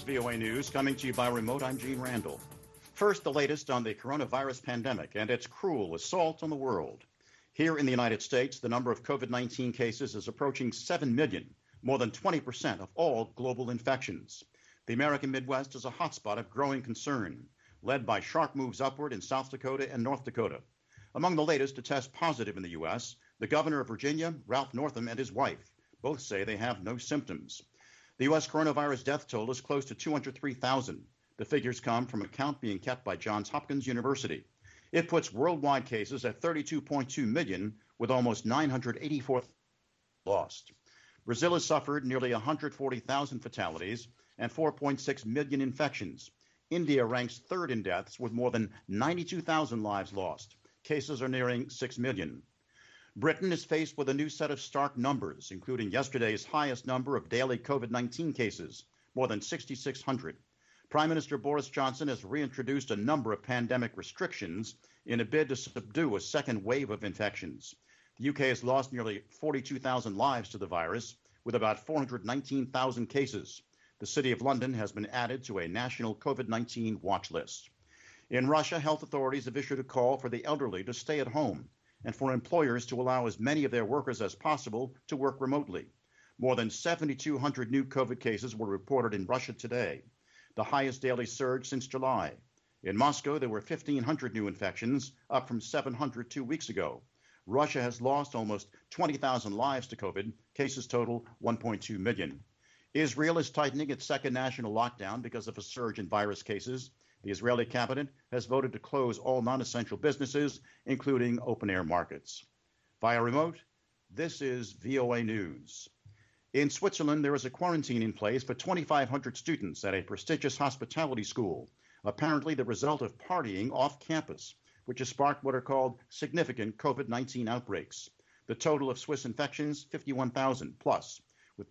VOA News, coming to you by remote. I'm Gene Randall. First, the latest on the coronavirus pandemic and its cruel assault on the world. Here in the United States, the number of COVID-19 cases is approaching 7 million, more than 20% of all global infections. The American Midwest is a hotspot of growing concern, led by sharp moves upward in South Dakota and North Dakota. Among the latest to test positive in the U.S., the governor of Virginia, Ralph Northam, and his wife. Both say they have no symptoms. The U.S. coronavirus death toll is close to 203,000. The figures come from a count being kept by Johns Hopkins University. It puts worldwide cases at 32.2 million, with almost 984,000 lost. Brazil has suffered nearly 140,000 fatalities and 4.6 million infections. India ranks third in deaths with more than 92,000 lives lost. Cases are nearing 6 million. Britain is faced with a new set of stark numbers, including yesterday's highest number of daily COVID-19 cases, more than 6,600. Prime Minister Boris Johnson has reintroduced a number of pandemic restrictions in a bid to subdue a second wave of infections. The UK has lost nearly 42,000 lives to the virus, with about 419,000 cases. The City of London has been added to a national COVID-19 watch list. In Russia, health authorities have issued a call for the elderly to stay at home and for employers to allow as many of their workers as possible to work remotely. More than 7,200 new COVID cases were reported in Russia today, the highest daily surge since July. In Moscow, there were 1,500 new infections, up from 700 2 weeks ago. Russia has lost almost 20,000 lives to COVID. Cases total 1.2 million. Israel is tightening its second national lockdown because of a surge in virus cases. The Israeli cabinet has voted to close all non-essential businesses, including open-air markets. Via remote, this is VOA News. In Switzerland, there is a quarantine in place for 2,500 students at a prestigious hospitality school, apparently the result of partying off campus, which has sparked what are called significant COVID-19 outbreaks. The total of Swiss infections, 51,000 plus, with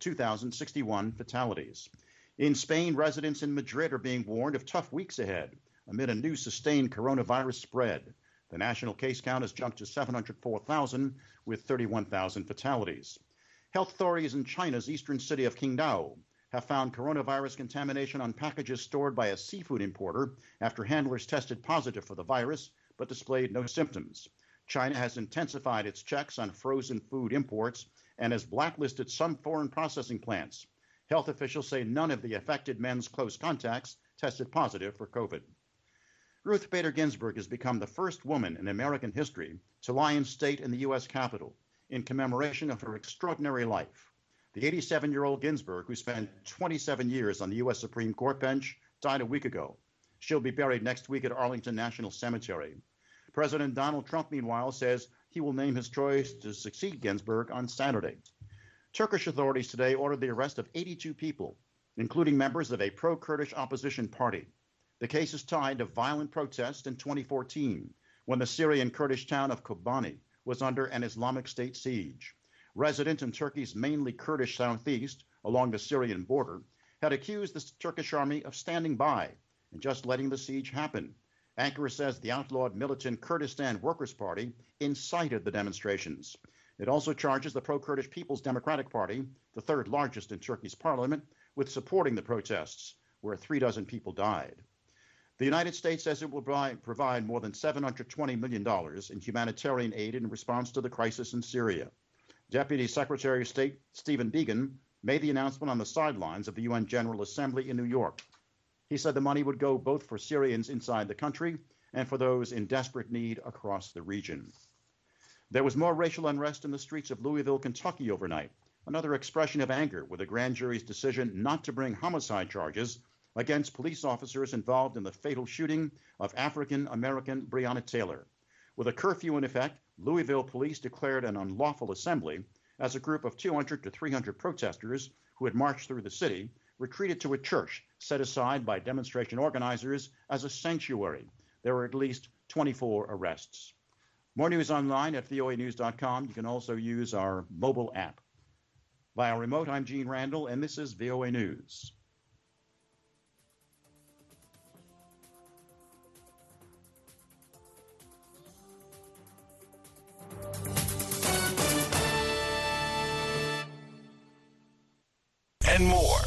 2,061 fatalities. In Spain, residents in Madrid are being warned of tough weeks ahead amid a new sustained coronavirus spread. The national case count has jumped to 704,000, with 31,000 fatalities. Health authorities in China's eastern city of Qingdao have found coronavirus contamination on packages stored by a seafood importer after handlers tested positive for the virus but displayed no symptoms. China has intensified its checks on frozen food imports and has blacklisted some foreign processing plants. Health officials say none of the affected men's close contacts tested positive for COVID. Ruth Bader Ginsburg has become the first woman in American history to lie in state in the U.S. Capitol in commemoration of her extraordinary life. The 87-year-old Ginsburg, who spent 27 years on the U.S. Supreme Court bench, died a week ago. She'll be buried next week at Arlington National Cemetery. President Donald Trump, meanwhile, says he will name his choice to succeed Ginsburg on Saturday. Turkish authorities today ordered the arrest of 82 people, including members of a pro-Kurdish opposition party. The case is tied to violent protests in 2014, when the Syrian Kurdish town of Kobani was under an Islamic State siege. Residents in Turkey's mainly Kurdish southeast, along the Syrian border, had accused the Turkish army of standing by and just letting the siege happen. Ankara says the outlawed militant Kurdistan Workers' Party incited the demonstrations. It also charges the pro-Kurdish People's Democratic Party, the third largest in Turkey's parliament, with supporting the protests, where 36 people died. The United States says it will provide more than $720 million in humanitarian aid in response to the crisis in Syria. Deputy Secretary of State Stephen Biegun made the announcement on the sidelines of the UN General Assembly in New York. He said the money would go both for Syrians inside the country and for those in desperate need across the region. There was more racial unrest in the streets of Louisville, Kentucky overnight, another expression of anger with a grand jury's decision not to bring homicide charges against police officers involved in the fatal shooting of African-American Breonna Taylor. With a curfew in effect, Louisville police declared an unlawful assembly as a group of 200 to 300 protesters who had marched through the city retreated to a church set aside by demonstration organizers as a sanctuary. There were at least 24 arrests. More news online at voanews.com. You can also use our mobile app. Via remote, I'm Gene Randall, and this is VOA News. And more